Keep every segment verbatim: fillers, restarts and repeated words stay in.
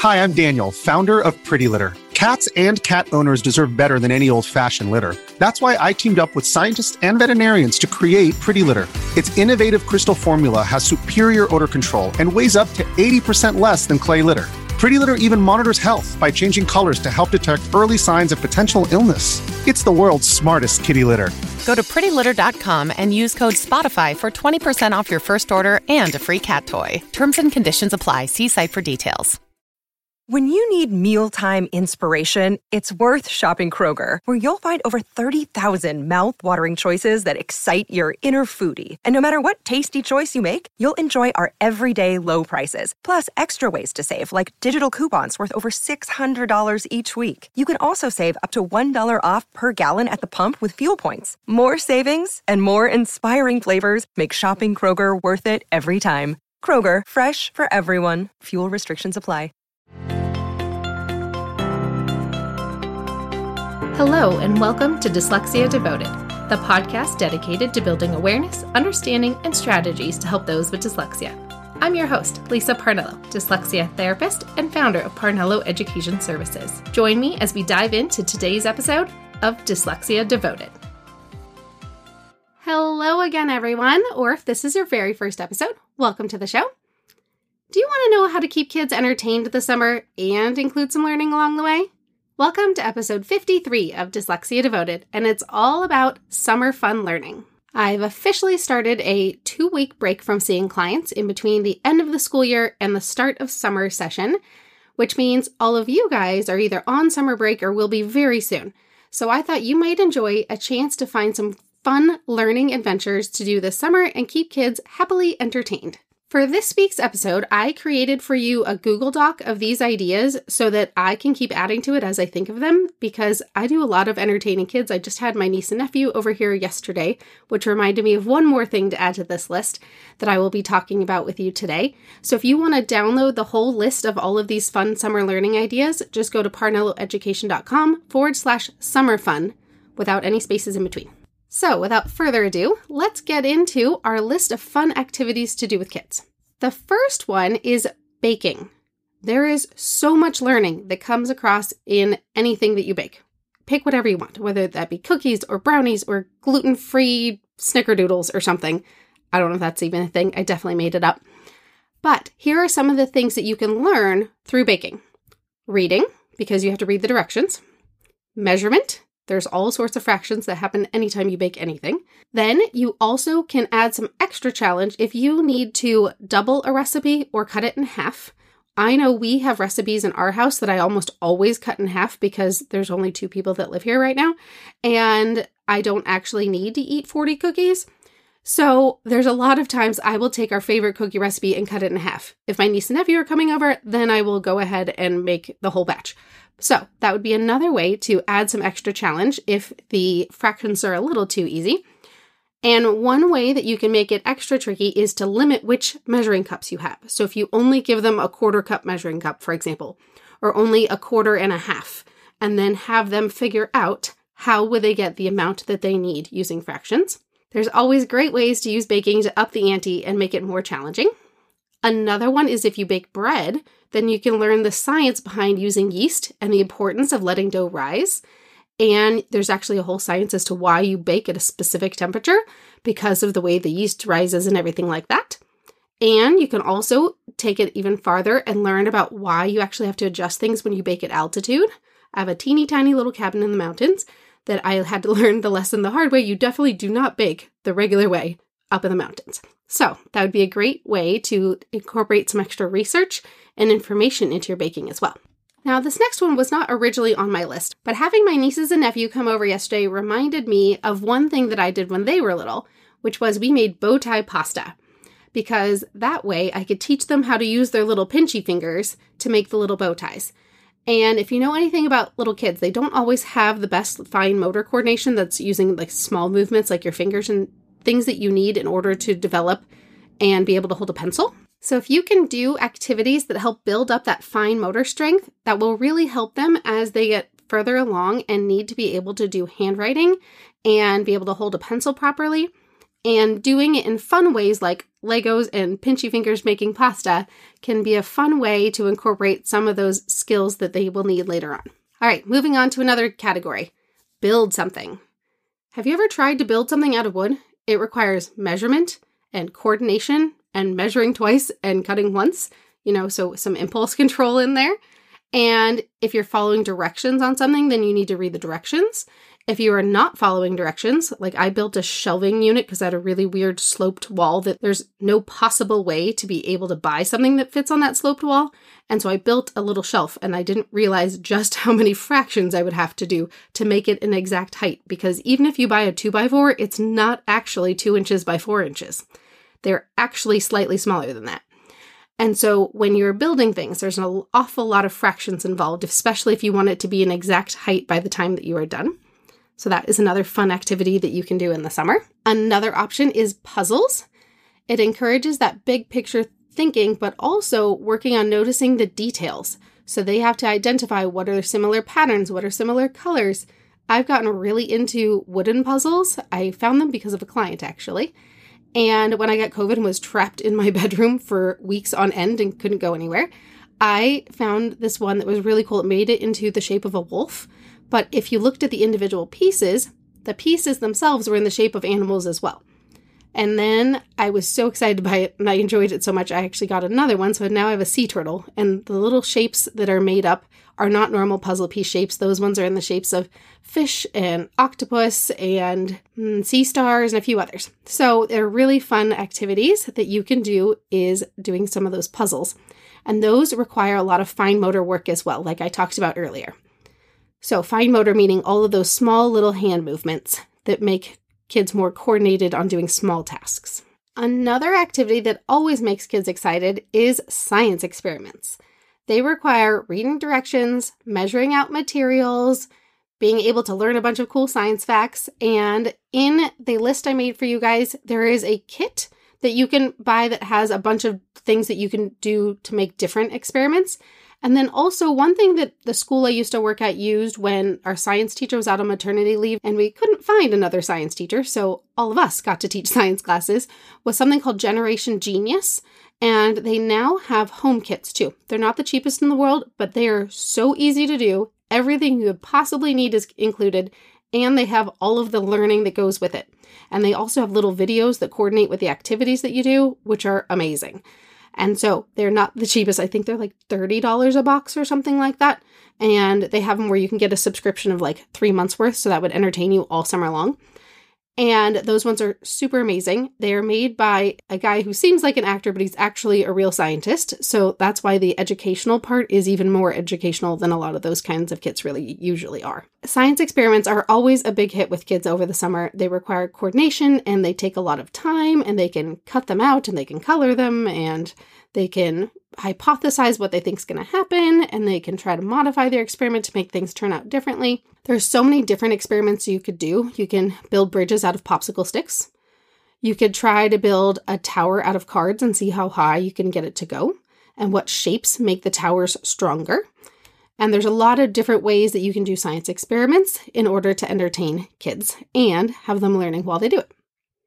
Hi, I'm Daniel, founder of Pretty Litter. Cats and cat owners deserve better than any old-fashioned litter. That's why I teamed up with scientists and veterinarians to create Pretty Litter. Its innovative crystal formula has superior odor control and weighs up to eighty percent less than clay litter. Pretty Litter even monitors health by changing colors to help detect early signs of potential illness. It's the world's smartest kitty litter. Go to pretty litter dot com and use code SPOTIFY for twenty percent off your first order and a free cat toy. Terms and conditions apply. See site for details. When you need mealtime inspiration, it's worth shopping Kroger, where you'll find over thirty thousand mouth-watering choices that excite your inner foodie. And no matter what tasty choice you make, you'll enjoy our everyday low prices, plus extra ways to save, like digital coupons worth over six hundred dollars each week. You can also save up to one dollar off per gallon at the pump with fuel points. More savings and more inspiring flavors make shopping Kroger worth it every time. Kroger, fresh for everyone. Fuel restrictions apply. Hello, and welcome to Dyslexia Devoted, the podcast dedicated to building awareness, understanding, and strategies to help those with dyslexia. I'm your host, Lisa Parnello, dyslexia therapist and founder of Parnello Education Services. Join me as we dive into today's episode of Dyslexia Devoted. Hello again, everyone, or if this is your very first episode, welcome to the show. Do you want to know how to keep kids entertained this summer and include some learning along the way? Welcome to episode fifty-three of Dyslexia Devoted, and it's all about summer fun learning. I've officially started a two-week break from seeing clients in between the end of the school year and the start of summer session, which means all of you guys are either on summer break or will be very soon. So I thought you might enjoy a chance to find some fun learning adventures to do this summer and keep kids happily entertained. For this week's episode, I created for you a Google Doc of these ideas so that I can keep adding to it as I think of them, because I do a lot of entertaining kids. I just had my niece and nephew over here yesterday, which reminded me of one more thing to add to this list that I will be talking about with you today. So if you want to download the whole list of all of these fun summer learning ideas, just go to parnelloeducation.com forward slash summer fun without any spaces in between. So without further ado, let's get into our list of fun activities to do with kids. The first one is baking. There is so much learning that comes across in anything that you bake. Pick whatever you want, whether that be cookies or brownies or gluten-free snickerdoodles or something. I don't know if that's even a thing. I definitely made it up. But here are some of the things that you can learn through baking. Reading, because you have to read the directions. Measurement. There's all sorts of fractions that happen anytime you bake anything. Then you also can add some extra challenge if you need to double a recipe or cut it in half. I know we have recipes in our house that I almost always cut in half because there's only two people that live here right now, and I don't actually need to eat forty cookies. So there's a lot of times I will take our favorite cookie recipe and cut it in half. If my niece and nephew are coming over, then I will go ahead and make the whole batch. So that would be another way to add some extra challenge if the fractions are a little too easy. And one way that you can make it extra tricky is to limit which measuring cups you have. So if you only give them a quarter cup measuring cup, for example, or only a quarter and a half, and then have them figure out how would they get the amount that they need using fractions. There's always great ways to use baking to up the ante and make it more challenging. Another one is if you bake bread, then you can learn the science behind using yeast and the importance of letting dough rise. And there's actually a whole science as to why you bake at a specific temperature because of the way the yeast rises and everything like that. And you can also take it even farther and learn about why you actually have to adjust things when you bake at altitude. I have a teeny tiny little cabin in the mountains that I had to learn the lesson the hard way. You definitely do not bake the regular way up in the mountains. So that would be a great way to incorporate some extra research and information into your baking as well. Now, this next one was not originally on my list, but having my nieces and nephew come over yesterday reminded me of one thing that I did when they were little, which was we made bow tie pasta, because that way I could teach them how to use their little pinchy fingers to make the little bow ties. And if you know anything about little kids, they don't always have the best fine motor coordination that's using like small movements like your fingers and things that you need in order to develop and be able to hold a pencil. So if you can do activities that help build up that fine motor strength, that will really help them as they get further along and need to be able to do handwriting and be able to hold a pencil properly. And doing it in fun ways like Legos and pinchy fingers making pasta can be a fun way to incorporate some of those skills that they will need later on. All right, moving on to another category. Build something. Have you ever tried to build something out of wood? It requires measurement and coordination and measuring twice and cutting once, you know, so some impulse control in there. And if you're following directions on something, then you need to read the directions. If you are not following directions, like I built a shelving unit because I had a really weird sloped wall that there's no possible way to be able to buy something that fits on that sloped wall. And so I built a little shelf and I didn't realize just how many fractions I would have to do to make it an exact height. Because even if you buy a two by four, it's not actually two inches by four inches. They're actually slightly smaller than that. And so when you're building things, there's an awful lot of fractions involved, especially if you want it to be an exact height by the time that you are done. So that is another fun activity that you can do in the summer. Another option is puzzles. It encourages that big picture thinking, but also working on noticing the details. So they have to identify what are similar patterns, what are similar colors. I've gotten really into wooden puzzles. I found them because of a client, actually. And when I got COVID and was trapped in my bedroom for weeks on end and couldn't go anywhere, I found this one that was really cool. It made it into the shape of a wolf. But if you looked at the individual pieces, the pieces themselves were in the shape of animals as well. And then I was so excited by it and I enjoyed it so much, I actually got another one. So now I have a sea turtle, and the little shapes that are made up are not normal puzzle piece shapes. Those ones are in the shapes of fish and octopus and mm, sea stars and a few others. So they're really fun activities that you can do is doing some of those puzzles. And those require a lot of fine motor work as well, like I talked about earlier. So fine motor meaning all of those small little hand movements that make kids more coordinated on doing small tasks. Another activity that always makes kids excited is science experiments. They require reading directions, measuring out materials, being able to learn a bunch of cool science facts. And in the list I made for you guys, there is a kit that you can buy that has a bunch of things that you can do to make different experiments. And then also one thing that the school I used to work at used when our science teacher was out on maternity leave and we couldn't find another science teacher, so all of us got to teach science classes, was something called Generation Genius. And they now have home kits too. They're not the cheapest in the world, but they are so easy to do. Everything you would possibly need is included, and they have all of the learning that goes with it. And they also have little videos that coordinate with the activities that you do, which are amazing. And so they're not the cheapest. I think they're like thirty dollars a box or something like that. And they have them where you can get a subscription of like three months worth. So that would entertain you all summer long. And those ones are super amazing. They are made by a guy who seems like an actor, but he's actually a real scientist. So that's why the educational part is even more educational than a lot of those kinds of kits really usually are. Science experiments are always a big hit with kids over the summer. They require coordination and they take a lot of time, and they can cut them out and they can color them and they can hypothesize what they think is going to happen, and they can try to modify their experiment to make things turn out differently. There's so many different experiments you could do. You can build bridges out of popsicle sticks. You could try to build a tower out of cards and see how high you can get it to go and what shapes make the towers stronger. And there's a lot of different ways that you can do science experiments in order to entertain kids and have them learning while they do it.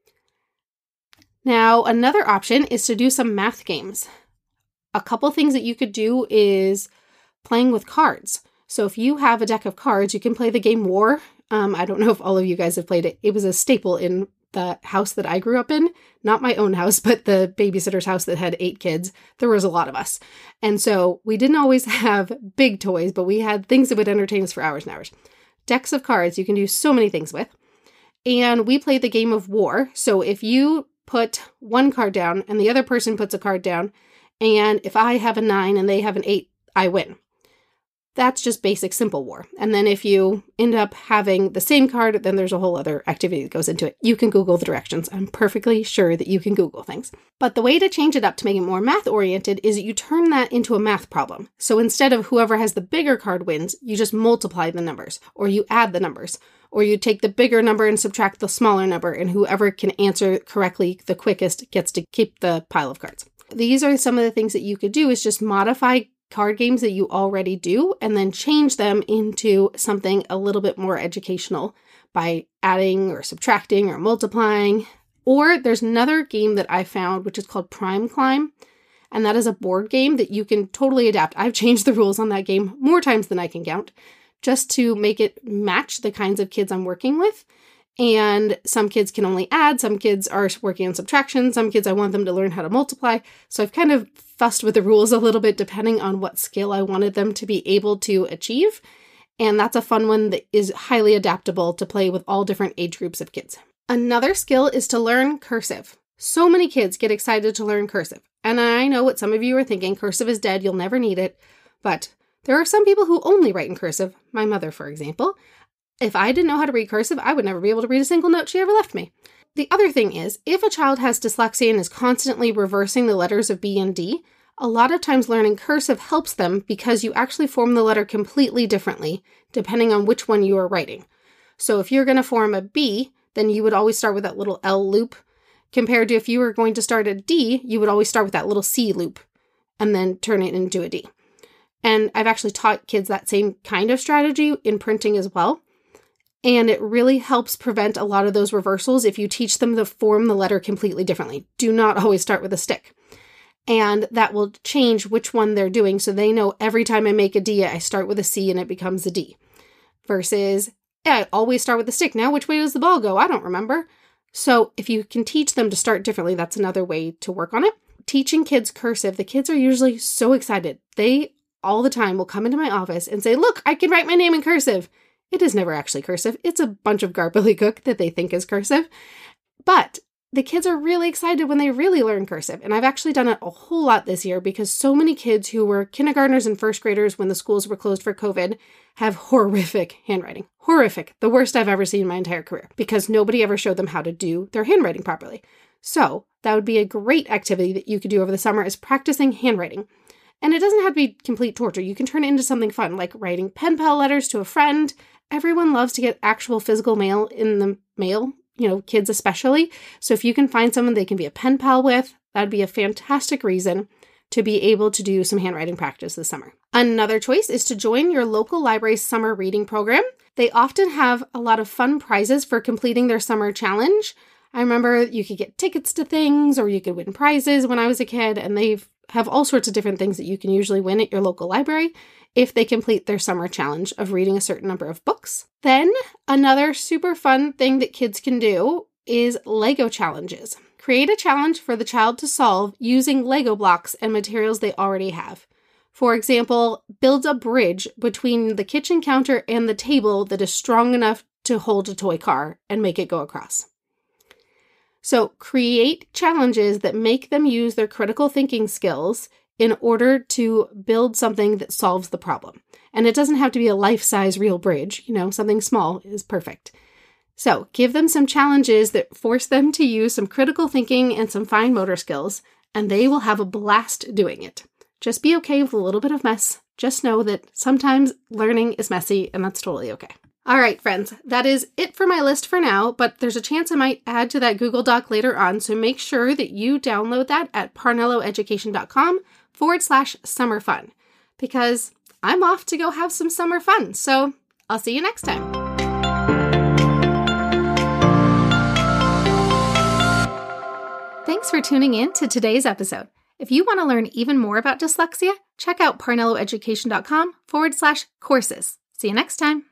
Now, another option is to do some math games. A couple things that you could do is playing with cards. So if you have a deck of cards, you can play the game War. Um, I don't know if all of you guys have played it. It was a staple in the house that I grew up in. Not my own house, but the babysitter's house that had eight kids. There was a lot of us. And so we didn't always have big toys, but we had things that would entertain us for hours and hours. Decks of cards you can do so many things with. And we played the game of War. So if you put one card down and the other person puts a card down, and if I have a nine and they have an eight, I win. That's just basic simple war. And then if you end up having the same card, then there's a whole other activity that goes into it. You can Google the directions. I'm perfectly sure that you can Google things. But the way to change it up to make it more math-oriented is that you turn that into a math problem. So instead of whoever has the bigger card wins, you just multiply the numbers, or you add the numbers, or you take the bigger number and subtract the smaller number, and whoever can answer correctly the quickest gets to keep the pile of cards. These are some of the things that you could do is just modify card games that you already do and then change them into something a little bit more educational by adding or subtracting or multiplying. Or there's another game that I found, which is called Prime Climb. And that is a board game that you can totally adapt. I've changed the rules on that game more times than I can count, just to make it match the kinds of kids I'm working with. And some kids can only add, some kids are working on subtraction, some kids I want them to learn how to multiply. So I've kind of fussed with the rules a little bit depending on what skill I wanted them to be able to achieve. And that's a fun one that is highly adaptable to play with all different age groups of kids. Another skill is to learn cursive. So many kids get excited to learn cursive. And I know what some of you are thinking, cursive is dead, you'll never need it. But there are some people who only write in cursive, my mother, for example. If I didn't know how to read cursive, I would never be able to read a single note she ever left me. The other thing is, if a child has dyslexia and is constantly reversing the letters of B and D, a lot of times learning cursive helps them because you actually form the letter completely differently, depending on which one you are writing. So if you're going to form a B, then you would always start with that little L loop, compared to if you were going to start a D, you would always start with that little C loop and then turn it into a D. And I've actually taught kids that same kind of strategy in printing as well. And it really helps prevent a lot of those reversals if you teach them to form the letter completely differently. Do not always start with a stick. And that will change which one they're doing so they know every time I make a D, I start with a C and it becomes a D. Versus, yeah, I always start with a stick. Now which way does the ball go? I don't remember. So if you can teach them to start differently, that's another way to work on it. Teaching kids cursive, the kids are usually so excited. They all the time will come into my office and say, look, I can write my name in cursive. It is never actually cursive. It's a bunch of gobbledygook that they think is cursive. But the kids are really excited when they really learn cursive. And I've actually done it a whole lot this year because so many kids who were kindergartners and first graders when the schools were closed for COVID have horrific handwriting. Horrific. The worst I've ever seen in my entire career because nobody ever showed them how to do their handwriting properly. So that would be a great activity that you could do over the summer is practicing handwriting. And it doesn't have to be complete torture. You can turn it into something fun, like writing pen pal letters to a friend. Everyone loves to get actual physical mail in the mail, you know, kids especially. So if you can find someone they can be a pen pal with, that'd be a fantastic reason to be able to do some handwriting practice this summer. Another choice is to join your local library's summer reading program. They often have a lot of fun prizes for completing their summer challenge. I remember you could get tickets to things or you could win prizes when I was a kid, and they have all sorts of different things that you can usually win at your local library if they complete their summer challenge of reading a certain number of books. Then another super fun thing that kids can do is Lego challenges. Create a challenge for the child to solve using Lego blocks and materials they already have. For example, build a bridge between the kitchen counter and the table that is strong enough to hold a toy car and make it go across. So create challenges that make them use their critical thinking skills in order to build something that solves the problem. And it doesn't have to be a life-size real bridge, you know, something small is perfect. So give them some challenges that force them to use some critical thinking and some fine motor skills, and they will have a blast doing it. Just be okay with a little bit of mess. Just know that sometimes learning is messy, and that's totally okay. All right, friends, that is it for my list for now, but there's a chance I might add to that Google Doc later on, so make sure that you download that at parnelloeducation.com forward slash summer fun, because I'm off to go have some summer fun, so I'll see you next time. Thanks for tuning in to today's episode. If you want to learn even more about dyslexia, check out parnelloeducation.com forward slash courses. See you next time.